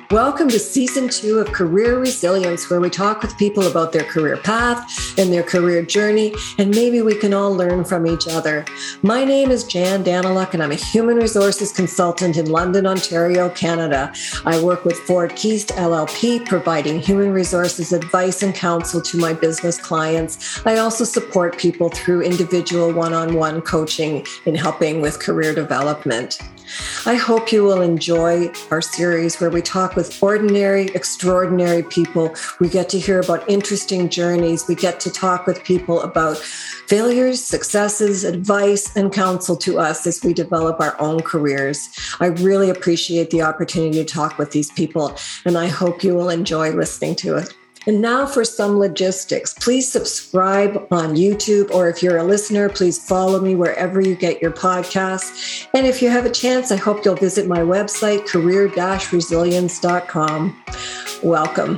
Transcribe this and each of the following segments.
Welcome to Season 2 of Career Resilience, where we talk with people about their career path and their career journey, and maybe we can all learn from each other. My name is Jan Daniluk, and I'm a human resources consultant in London, Ontario, Canada. I work with Ford Keast LLP, providing human resources advice and counsel to my business clients. I also support people through individual one-on-one coaching in helping with career development. I hope you will enjoy our series where we talk with ordinary, extraordinary people. We get to hear about interesting journeys. We get to talk with people about failures, successes, advice, and counsel to us as we develop our own careers. I really appreciate the opportunity to talk with these people, and I hope you will enjoy listening to it. And now for some logistics. Please subscribe on YouTube, or if you're a listener, please follow me wherever you get your podcasts. And if you have a chance, I hope you'll visit my website, career-resilience.com. Welcome.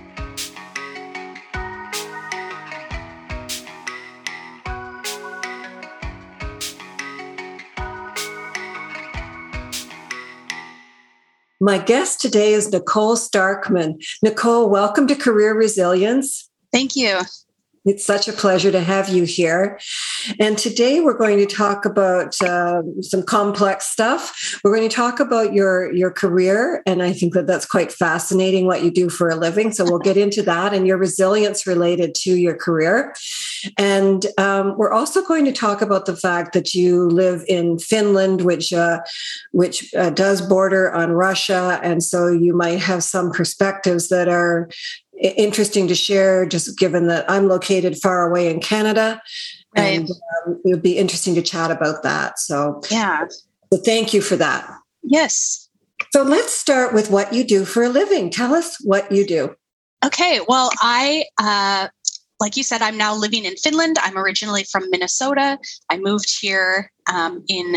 My guest today is Nicole Starkman. Nicole, welcome to Career Resilience. Thank you. It's such a pleasure to have you here. And today we're going to talk about some complex stuff. We're going to talk about your career, and I think that that's quite fascinating, what you do for a living. So we'll get into that and your resilience related to your career. And we're also going to talk about the fact that you live in Finland, which does border on Russia. And so you might have some perspectives that are interesting to share, just given that I'm located far away in Canada. Right. And it would be interesting to chat about that. So, yeah. So thank you for that. Yes. So let's start with what you do for a living. Tell us what you do. Okay. Well, like you said, I'm now living in Finland. I'm originally from Minnesota. I moved here in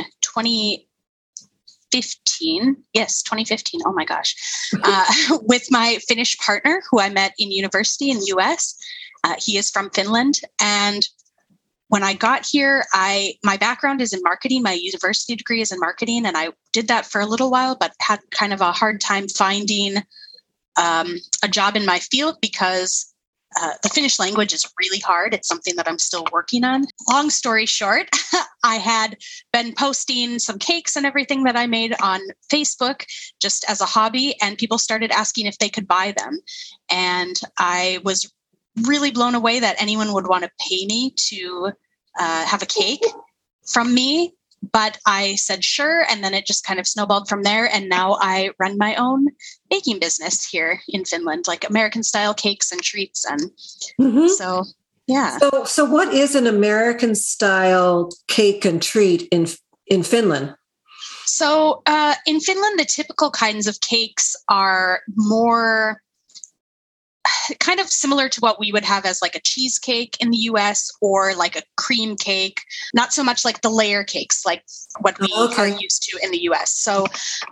2015. Yes, 2015. Oh my gosh. With my Finnish partner who I met in university in the US. He is from Finland. And when I got here, my background is in marketing. My university degree is in marketing. And I did that for a little while, but had kind of a hard time finding a job in my field because the Finnish language is really hard. It's something that I'm still working on. Long story short, I had been posting some cakes and everything that I made on Facebook just as a hobby, and people started asking if they could buy them. And I was really blown away that anyone would want to pay me to have a cake from me. But I said, sure. And then it just kind of snowballed from there. And now I run my own baking business here in Finland, like American style cakes and treats. And so, yeah. So what is an American style cake and treat in Finland? So in Finland, the typical kinds of cakes are more kind of similar to what we would have as like a cheesecake in the US, or like a cream cake, not so much like the layer cakes, like what we are used to in the US. So,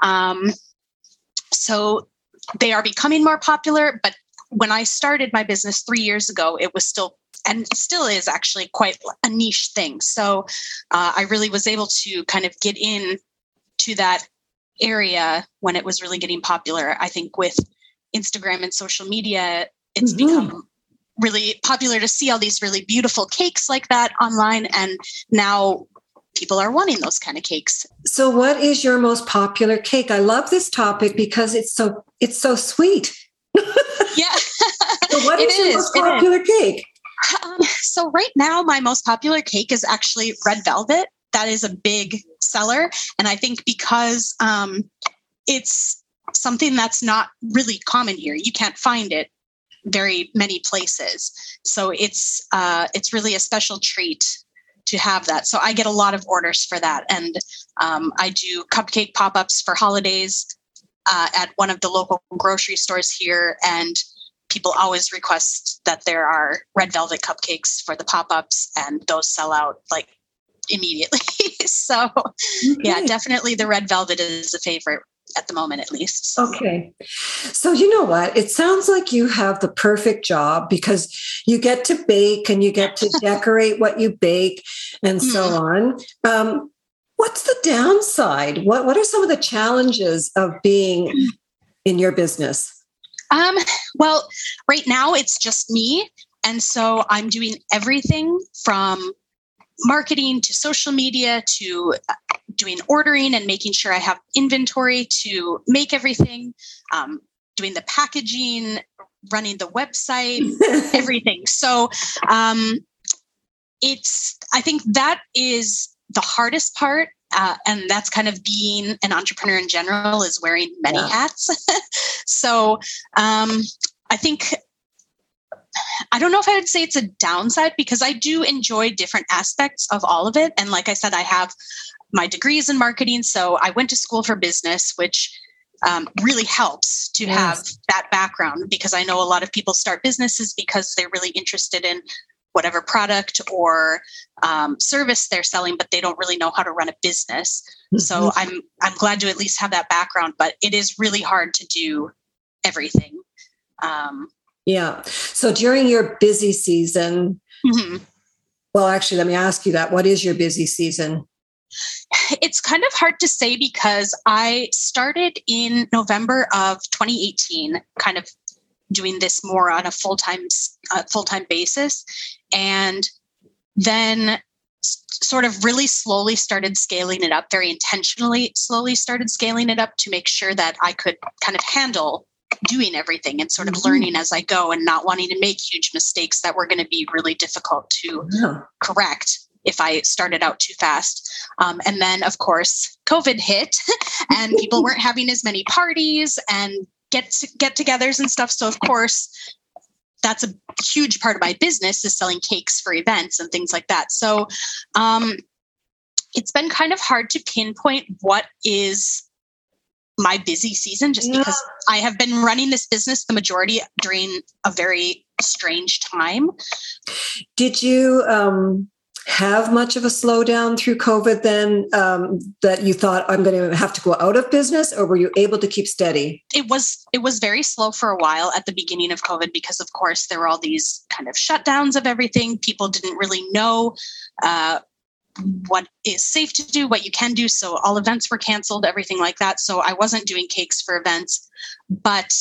so they are becoming more popular, but when I started my business 3 years ago, it was still, and still is actually, quite a niche thing. So I really was able to kind of get in to that area when it was really getting popular. I think with Instagram and social media, it's become really popular to see all these really beautiful cakes like that online. And now people are wanting those kind of cakes. So what is your most popular cake? I love this topic because it's so sweet. Yeah. So what is your most popular cake? So right now, my most popular cake is actually red velvet. That is a big seller. And I think because it's something that's not really common here. You can't find it very many places. So it's really a special treat to have that. So I get a lot of orders for that. And I do cupcake pop-ups for holidays at one of the local grocery stores here. And people always request that there are red velvet cupcakes for the pop-ups, and those sell out like immediately. So yeah, definitely the red velvet is a favorite at the moment, at least. Okay. So you know what? It sounds like you have the perfect job because you get to bake and you get to decorate what you bake and so on. What's the downside? What are some of the challenges of being in your business? Well, right now it's just me. And so I'm doing everything from marketing to social media to doing ordering and making sure I have inventory to make everything, doing the packaging, running the website, everything. So I think that is the hardest part. And that's kind of being an entrepreneur in general, is wearing many hats. So I think, I don't know if I would say it's a downside, because I do enjoy different aspects of all of it. And like I said, I have my degrees in marketing. So I went to school for business, which really helps to have that background, because I know a lot of people start businesses because they're really interested in whatever product or service they're selling, but they don't really know how to run a business. Mm-hmm. So I'm glad to at least have that background, but it is really hard to do everything. Yeah. So during your busy season, well, actually, let me ask you that. What is your busy season? It's kind of hard to say, because I started in November of 2018, kind of doing this more on a full-time basis. And then sort of really slowly started scaling it up, very intentionally slowly started scaling it up to make sure that I could kind of handle doing everything and sort of learning as I go, and not wanting to make huge mistakes that were going to be really difficult to correct if I started out too fast. And then, of course, COVID hit and people weren't having as many parties and get-togethers and stuff. So, of course, that's a huge part of my business, is selling cakes for events and things like that. So it's been kind of hard to pinpoint what is my busy season, just because I have been running this business the majority during a very strange time. Did you have much of a slowdown through COVID then, that you thought, I'm going to have to go out of business, or were you able to keep steady? It was very slow for a while at the beginning of COVID, because of course there were all these kind of shutdowns of everything. People didn't really know what is safe to do, what you can do. So all events were canceled, everything like that. So I wasn't doing cakes for events, but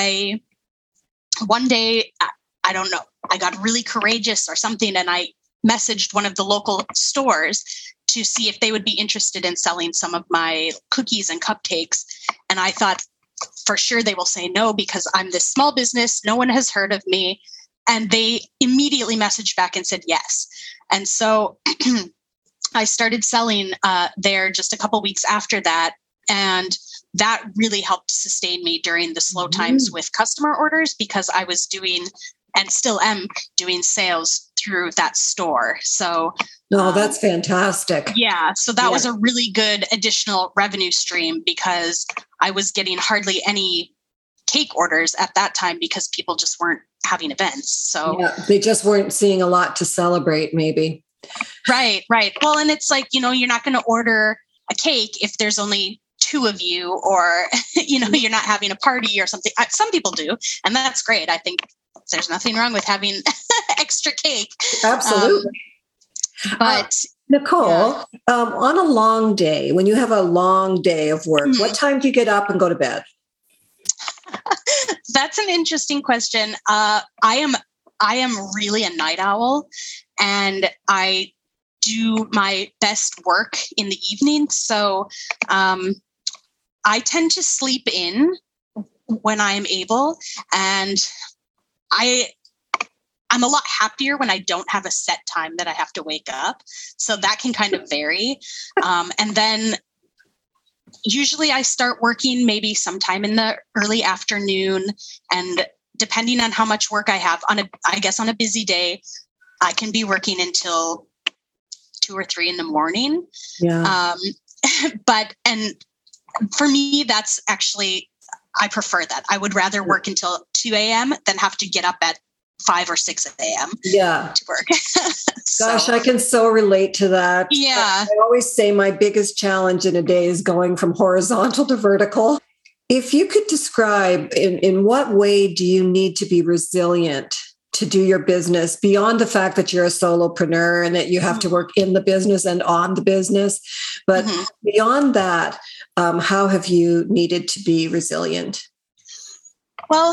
one day, I don't know, I got really courageous or something, and I messaged one of the local stores to see if they would be interested in selling some of my cookies and cupcakes. And I thought, for sure they will say no, because I'm this small business. No one has heard of me. And they immediately messaged back and said yes. And so I started selling there just a couple weeks after that. And that really helped sustain me during the slow times with customer orders, because I was doing, and still am doing, sales through that store. So that's fantastic. Yeah. So that was a really good additional revenue stream, because I was getting hardly any cake orders at that time, because people just weren't having events. So they just weren't seeing a lot to celebrate, maybe. Right. Well, and it's like, you're not going to order a cake if there's only two of you, or, you're not having a party or something. Some people do, and that's great. I think there's nothing wrong with having extra cake. Absolutely. But Nicole, on a long day, when you have a long day of work, what time do you get up and go to bed? That's an interesting question. I am really a night owl, and I do my best work in the evening. So I tend to sleep in when I'm able, and I'm a lot happier when I don't have a set time that I have to wake up. So that can kind of vary. And then usually I start working maybe sometime in the early afternoon, and depending on how much work I have on a busy day, I can be working until 2 or 3 in the morning. Yeah. And for me, that's actually, I prefer that. I would rather work until 2 a.m. than have to get up at 5 or 6 a.m. to work. Gosh, I can so relate to that. Yeah. I always say my biggest challenge in a day is going from horizontal to vertical. If you could describe in what way do you need to be resilient to do your business, beyond the fact that you're a solopreneur and that you have to work in the business and on the business, but beyond that, how have you needed to be resilient? Well,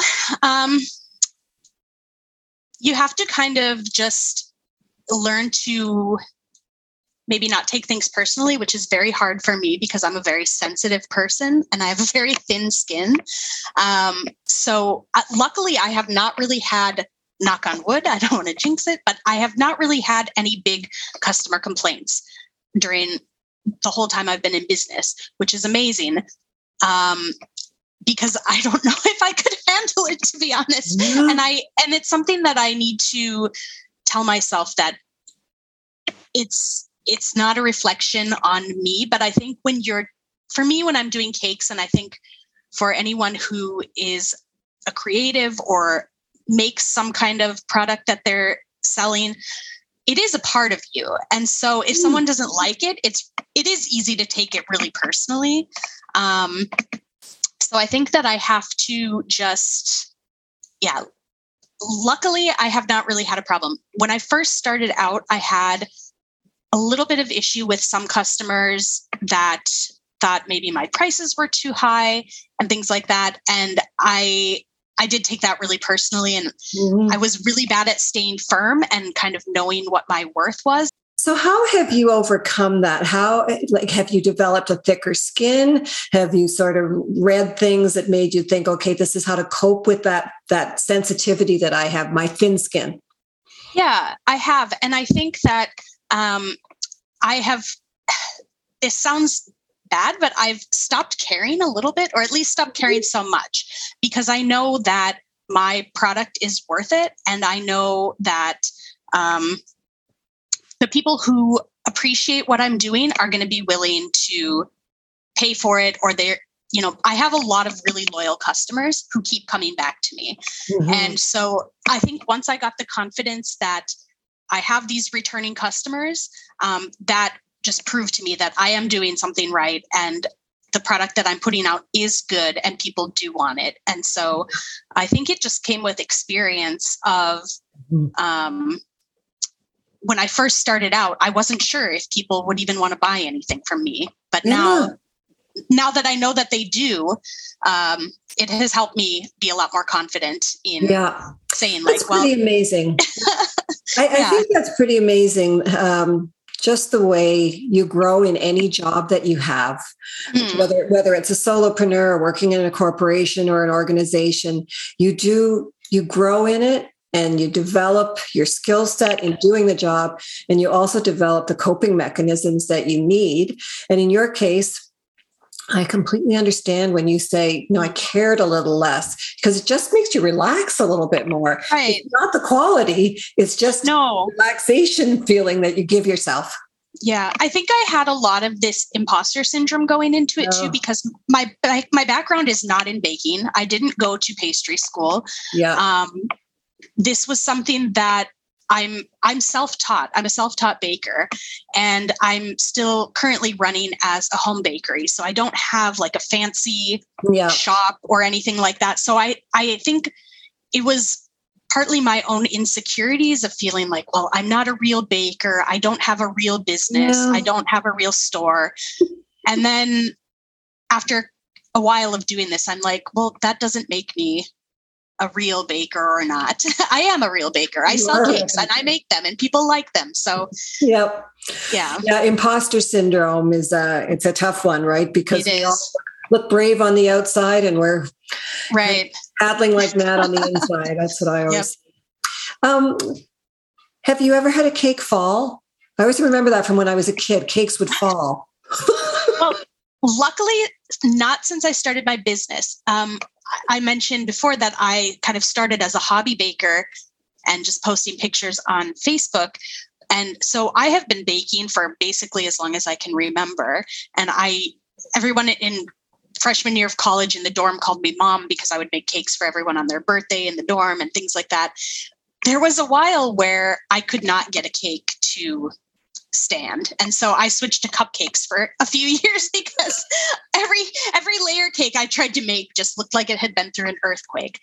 you have to kind of just learn to maybe not take things personally, which is very hard for me because I'm a very sensitive person and I have a very thin skin. So luckily I have not really had, knock on wood, I don't want to jinx it, but I have not really had any big customer complaints during the whole time I've been in business, which is amazing. Because I don't know if I could handle it, to be honest. Yeah. And it's something that I need to tell myself that it's not a reflection on me, but I think when I'm doing cakes, and I think for anyone who is a creative or makes some kind of product that they're selling, it is a part of you. And so if someone doesn't like it, it is easy to take it really personally. So I think that I have to just, luckily I have not really had a problem. When I first started out, I had a little bit of issue with some customers that thought maybe my prices were too high and things like that. And I did take that really personally. And I was really bad at staying firm and kind of knowing what my worth was. So how have you overcome that? Have you developed a thicker skin? Have you sort of read things that made you think, okay, this is how to cope with that sensitivity that I have, my thin skin? Yeah, I have. And I think that I have, this sounds bad, but I've stopped caring a little bit, or at least stopped caring so much, because I know that my product is worth it. And I know that the people who appreciate what I'm doing are going to be willing to pay for it, or I have a lot of really loyal customers who keep coming back to me. And so I think once I got the confidence that I have these returning customers, that just proved to me that I am doing something right and the product that I'm putting out is good and people do want it. And so I think it just came with experience of, when I first started out, I wasn't sure if people would even want to buy anything from me. But now that I know that they do, it has helped me be a lot more confident in saying, like, that's pretty amazing. I think that's pretty amazing. Just the way you grow in any job that you have, whether it's a solopreneur or working in a corporation or an organization, you grow in it. And you develop your skill set in doing the job, and you also develop the coping mechanisms that you need. And in your case, I completely understand when you say, I cared a little less, because it just makes you relax a little bit more. Right. It's not the quality, it's just relaxation feeling that you give yourself. Yeah, I think I had a lot of this imposter syndrome going into it too, because my background is not in baking. I didn't go to pastry school. Yeah. This was something that I'm self-taught. I'm a self-taught baker, and I'm still currently running as a home bakery. So I don't have like a fancy shop or anything like that. So I think it was partly my own insecurities of feeling like, well, I'm not a real baker. I don't have a real business. I don't have a real store. And then after a while of doing this, I'm like, well, that doesn't make me a real baker or not. I am a real baker. I sell cakes and I make them and people like them. So yeah. Imposter syndrome is it's a tough one, right? Because we all look brave on the outside and we're paddling like mad on the inside. That's what I always say. Have you ever had a cake fall? I always remember that from when I was a kid. Cakes would fall. Well, luckily not since I started my business. I mentioned before that I kind of started as a hobby baker and just posting pictures on Facebook. And so I have been baking for basically as long as I can remember. And everyone in freshman year of college in the dorm called me mom because I would make cakes for everyone on their birthday in the dorm and things like that. There was a while where I could not get a cake to stand. And so I switched to cupcakes for a few years because every layer cake I tried to make just looked like it had been through an earthquake.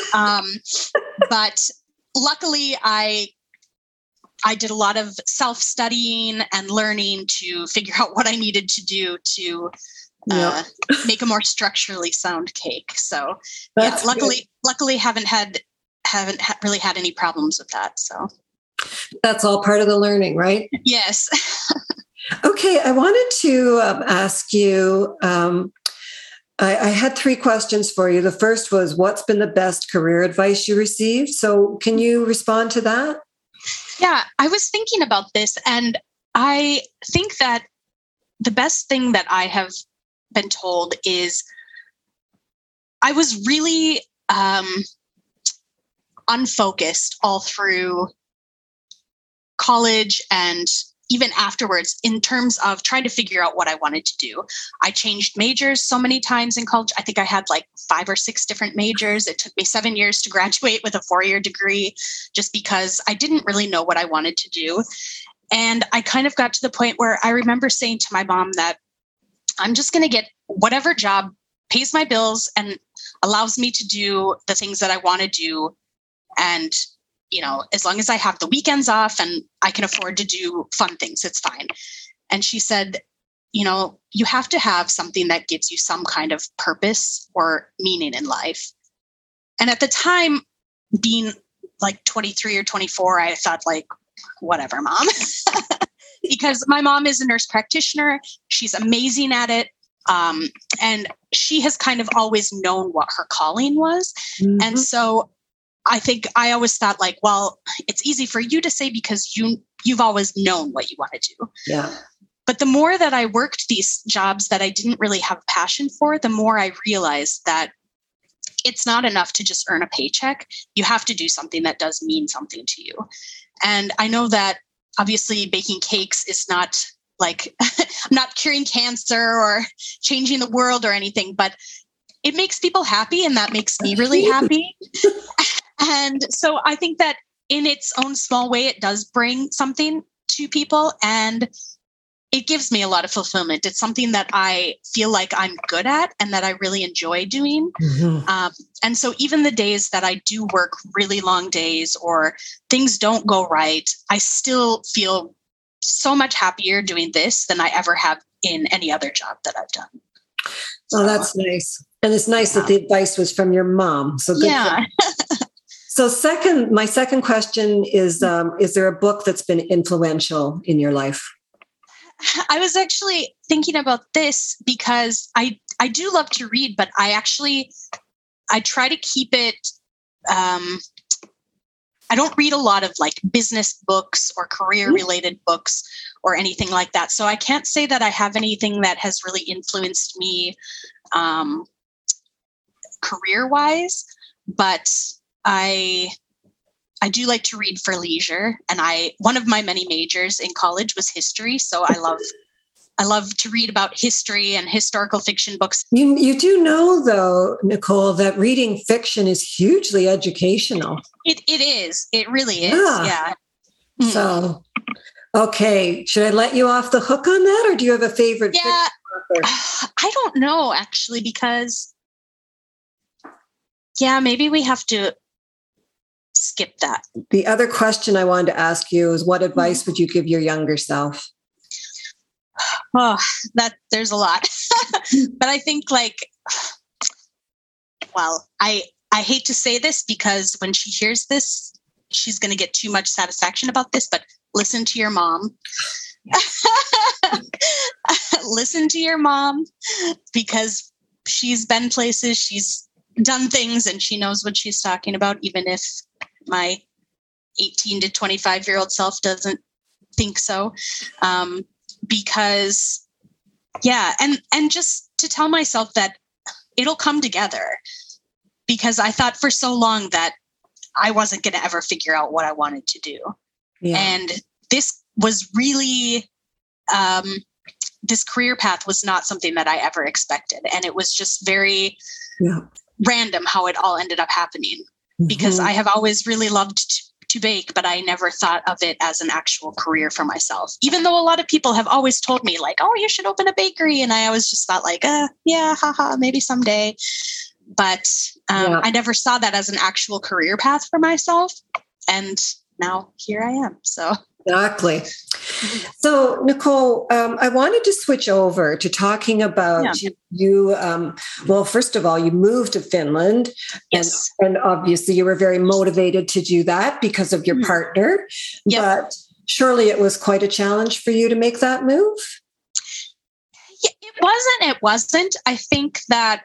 But luckily I did a lot of self-studying and learning to figure out what I needed to do to make a more structurally sound cake. So That's luckily haven't really had any problems with that. So that's all part of the learning, right? Yes. Okay. I wanted to ask you, I had 3 questions for you. The first was, what's been the best career advice you received? So can you respond to that? Yeah, I was thinking about this, and I think that the best thing that I have been told is I was really unfocused all through college and even afterwards in terms of trying to figure out what I wanted to do. I changed majors so many times in college. I think I had like 5 or 6 different majors. It took me 7 years to graduate with a 4-year degree just because I didn't really know what I wanted to do. And I kind of got to the point where I remember saying to my mom that I'm just going to get whatever job pays my bills and allows me to do the things that I want to do. And as long as I have the weekends off and I can afford to do fun things, it's fine. And she said, you have to have something that gives you some kind of purpose or meaning in life. And at the time, being like 23 or 24, I thought like, whatever, Mom, because my mom is a nurse practitioner. She's amazing at it. And she has kind of always known what her calling was. Mm-hmm. And so I think I always thought like, well, it's easy for you to say because you've always known what you want to do. Yeah. But the more that I worked these jobs that I didn't really have a passion for, the more I realized that it's not enough to just earn a paycheck. You have to do something that does mean something to you. And I know that obviously baking cakes is not like not curing cancer or changing the world or anything, but it makes people happy, and that makes me really happy. And so I think that in its own small way, it does bring something to people, and it gives me a lot of fulfillment. It's something that I feel like I'm good at and that I really enjoy doing. Mm-hmm. And so even the days that I do work really long days or things don't go right, I still feel so much happier doing this than I ever have in any other job that I've done. Oh, that's nice. And it's nice that the advice was from your mom. So good. Yeah. So my second question is there a book that's been influential in your life? I was actually thinking about this because I do love to read, but I try to keep it. I don't read a lot of like business books or career related books or anything like that. So I can't say that I have anything that has really influenced me career wise, but I do like to read for leisure. And one of my many majors in college was history. So I love to read about history and historical fiction books. You do know, though, Nicole, that reading fiction is hugely educational. It is. It really is. Yeah. So, okay. Should I let you off the hook on that, or do you have a favorite fiction author? I don't know, actually, because, maybe we have to skip that. The other question I wanted to ask you is, what advice would you give your younger self? Oh, there's a lot. But I think I hate to say this because when she hears this, she's going to get too much satisfaction about this, but listen to your mom. Listen to your mom because she's been places, she's done things, and she knows what she's talking about, even if my 18 to 25-year-old self doesn't think so. Because and just to tell myself that it'll come together, because I thought for so long that I wasn't going to ever figure out what I wanted to do. Yeah. And this was really, this career path was not something that I ever expected. And it was just very random how it all ended up happening, because I have always really loved to bake, but I never thought of it as an actual career for myself, even though a lot of people have always told me like, oh, you should open a bakery. And I always just thought like, maybe someday. But I never saw that as an actual career path for myself. And now here I am. So Exactly. So, Nicole, I wanted to switch over to talking about you. Well, first of all, you moved to Finland, Yes. and obviously you were very motivated to do that because of your partner. Yep. But surely it was quite a challenge for you to make that move. Yeah, it wasn't. I think that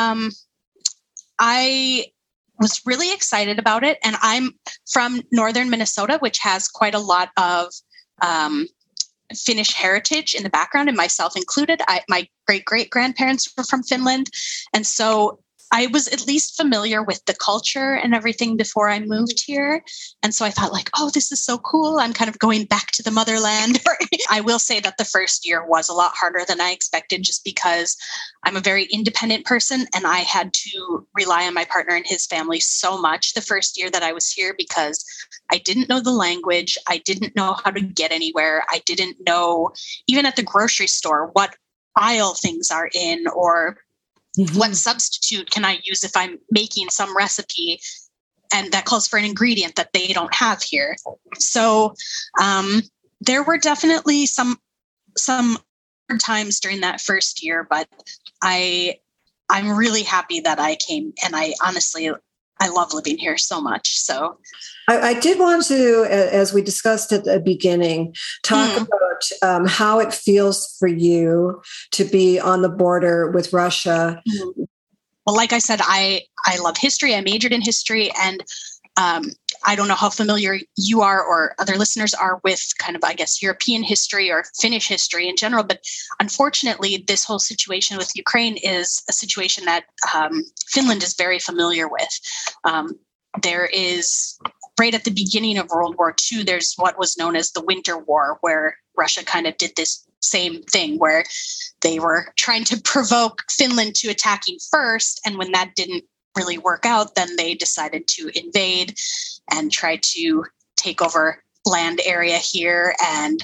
I was really excited about it. And I'm from northern Minnesota, which has quite a lot of Finnish heritage in the background, and myself included. My great-great-grandparents were from Finland. And so I was at least familiar with the culture and everything before I moved here. And so I thought like, oh, this is so cool. I'm kind of going back to the motherland. I will say that the first year was a lot harder than I expected, just because I'm a very independent person and I had to rely on my partner and his family so much the first year that I was here, because I didn't know the language. I didn't know how to get anywhere. I didn't know, even at the grocery store, what aisle things are in, or what substitute can I use if I'm making some recipe and that calls for an ingredient that they don't have here. So there were definitely some hard times during that first year, but I'm really happy that I came, and I love living here so much. So I did want to, as we discussed at the beginning, talk about how it feels for you to be on the border with Russia. Well, like I said, I love history. I majored in history, and I don't know how familiar you are or other listeners are with kind of, I guess, European history or Finnish history in general. But unfortunately, this whole situation with Ukraine is a situation that Finland is very familiar with. There is, right at the beginning of World War II, there's what was known as the Winter War, where Russia kind of did this same thing where they were trying to provoke Finland to attacking first. And when that didn't really work out, then they decided to invade and try to take over land area here. And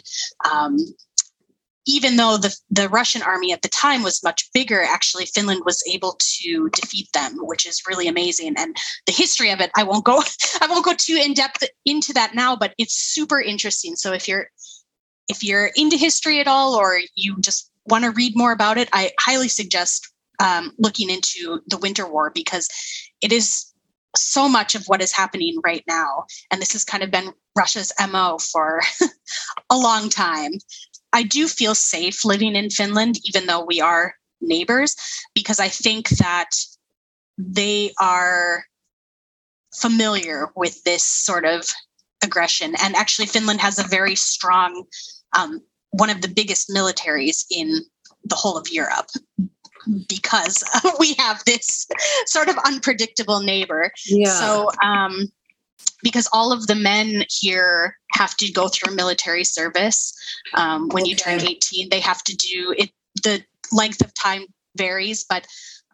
even though the Russian army at the time was much bigger, actually Finland was able to defeat them, which is really amazing. And the history of it, I won't go too in depth into that now, but it's super interesting. So if you're into history at all, or you just want to read more about it, I highly suggest looking into the Winter War, because it is so much of what is happening right now. And this has kind of been Russia's MO for a long time. I do feel safe living in Finland, even though we are neighbors, because I think that they are familiar with this sort of aggression. And actually, Finland has a very strong, one of the biggest militaries in the whole of Europe, because we have this sort of unpredictable neighbor. Yeah. So, because all of the men here have to go through military service. When you turn 18, they have to do it. The length of time varies, but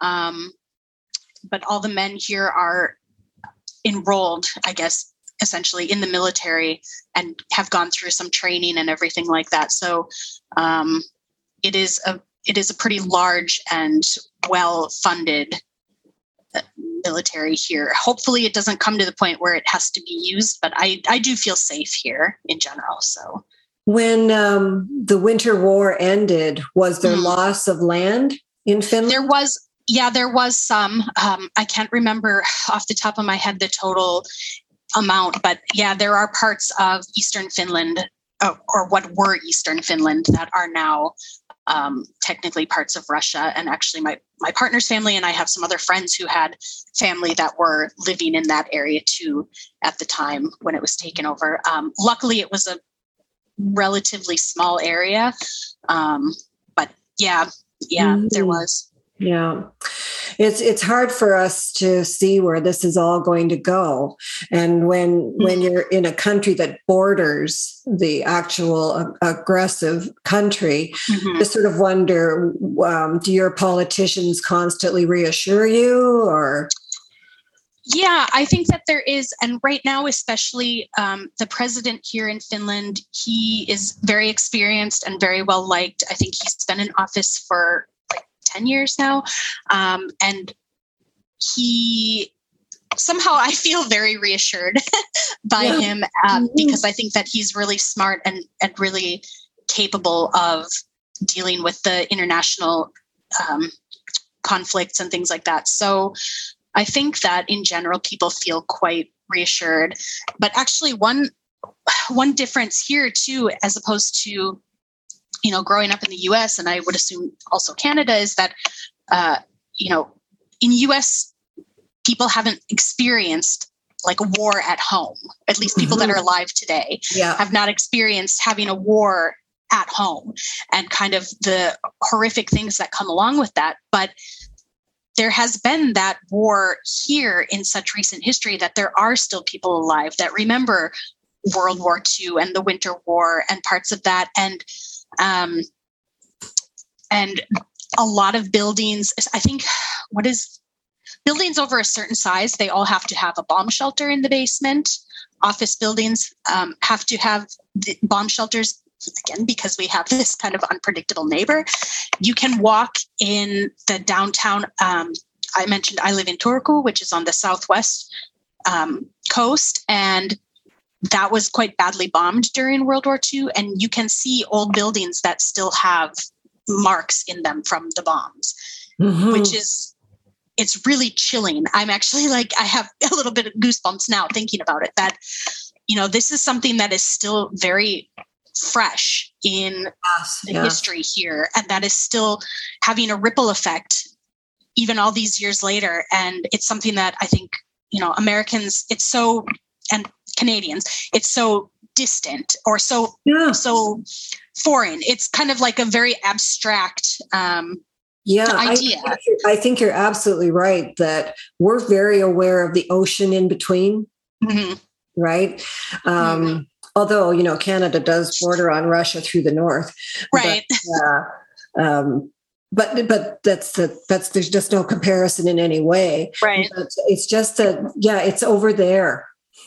all the men here are enrolled, I guess, essentially in the military, and have gone through some training and everything like that. So it is a pretty large and well-funded military here. Hopefully it doesn't come to the point where it has to be used, but I do feel safe here in general. So when the Winter War ended, was there loss of land in Finland? There was some. I can't remember off the top of my head the total amount, but yeah, there are parts of Eastern Finland, or what were Eastern Finland, that are now technically parts of Russia. And actually my partner's family and I have some other friends who had family that were living in that area too at the time when it was taken over. Luckily it was a relatively small area. But yeah, there was. Yeah. It's hard for us to see where this is all going to go. And when you're in a country that borders the actual aggressive country, you sort of wonder, do your politicians constantly reassure you, or? Yeah, I think that there is. And right now, especially the president here in Finland, he is very experienced and very well liked. I think he's been in office for 10 years now. And he somehow I feel very reassured by him because I think that he's really smart and really capable of dealing with the international conflicts and things like that. So I think that in general, people feel quite reassured. But actually, one difference here too, as opposed to, growing up in the US, and I would assume also Canada, is that, in US, people haven't experienced like a war at home. At least people that are alive today have not experienced having a war at home and kind of the horrific things that come along with that. But there has been that war here in such recent history that there are still people alive that remember World War II and the Winter War and parts of that. And a lot of buildings, I think, buildings over a certain size, they all have to have a bomb shelter in the basement. Office buildings have to have the bomb shelters, again, because we have this kind of unpredictable neighbor. You can walk in the downtown. I mentioned I live in Turku, which is on the southwest coast, and that was quite badly bombed during World War II. And you can see old buildings that still have marks in them from the bombs, which is, it's really chilling. I'm actually I have a little bit of goosebumps now thinking about it, that, this is something that is still very fresh in the history here. And that is still having a ripple effect even all these years later. And it's something that I think, Americans, and Canadians, it's so distant or so foreign. It's kind of like a very abstract idea. I think you're absolutely right that we're very aware of the ocean in between, right? Although, Canada does border on Russia through the north. Right. But that's there's just no comparison in any way. Right. But it's just that, it's over there.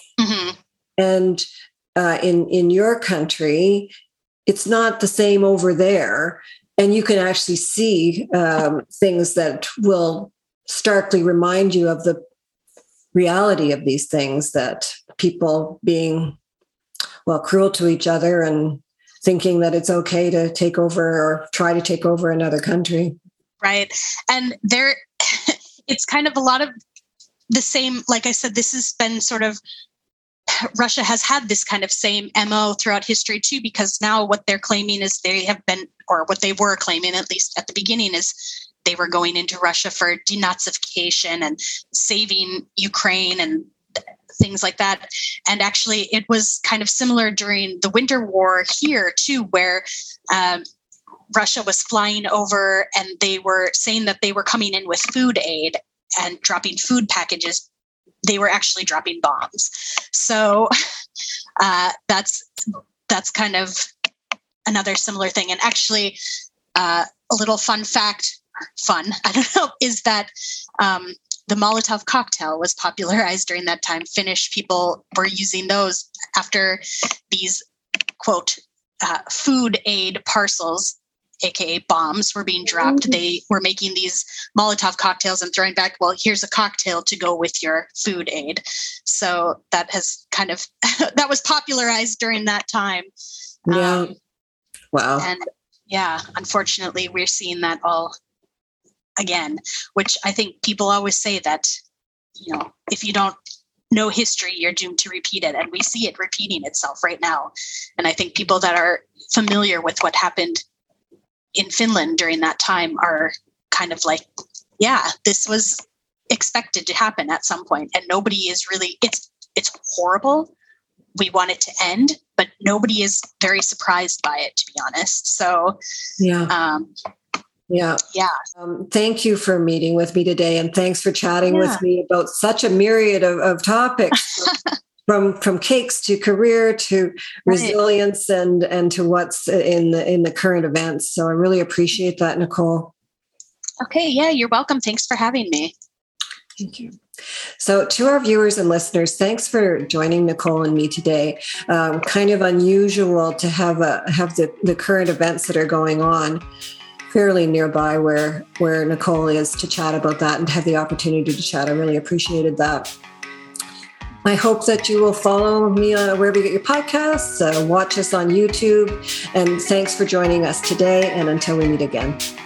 And in your country, it's not the same over there. And you can actually see things that will starkly remind you of the reality of these things, that people being, cruel to each other and thinking that it's okay to take over or try to take over another country. Right. And it's kind of a lot of the same, like I said, this has been sort of, Russia has had this kind of same MO throughout history too, because now what they're claiming is they have been, or what they were claiming, at least at the beginning, is they were going into Russia for denazification and saving Ukraine and things like that. And actually it was kind of similar during the Winter War here too, where Russia was flying over and they were saying that they were coming in with food aid and dropping food packages. They were actually dropping bombs. So that's kind of another similar thing. And actually, a little fun fact, I don't know, is that the Molotov cocktail was popularized during that time. Finnish people were using those after these, quote, food aid parcels, aka bombs, were being dropped. They were making these Molotov cocktails and throwing back, well, here's a cocktail to go with your food aid. So that has kind of, that was popularized during that time. Yeah. Wow. And unfortunately, we're seeing that all again, which I think people always say that, if you don't know history, you're doomed to repeat it. And we see it repeating itself right now. And I think people that are familiar with what happened in Finland during that time are kind of like, this was expected to happen at some point. And nobody is really, it's horrible. We want it to end, but nobody is very surprised by it, to be honest. So, thank you for meeting with me today. And thanks for chatting with me about such a myriad of topics. From cakes to career to resilience and to what's in the current events. So I really appreciate that, Nicole. Okay. Yeah, you're welcome. Thanks for having me. Thank you. So to our viewers and listeners, thanks for joining Nicole and me today. Kind of unusual to have the current events that are going on fairly nearby where Nicole is, to chat about that and have the opportunity to chat. I really appreciated that. I hope that you will follow me wherever you get your podcasts, watch us on YouTube, and thanks for joining us today. And until we meet again.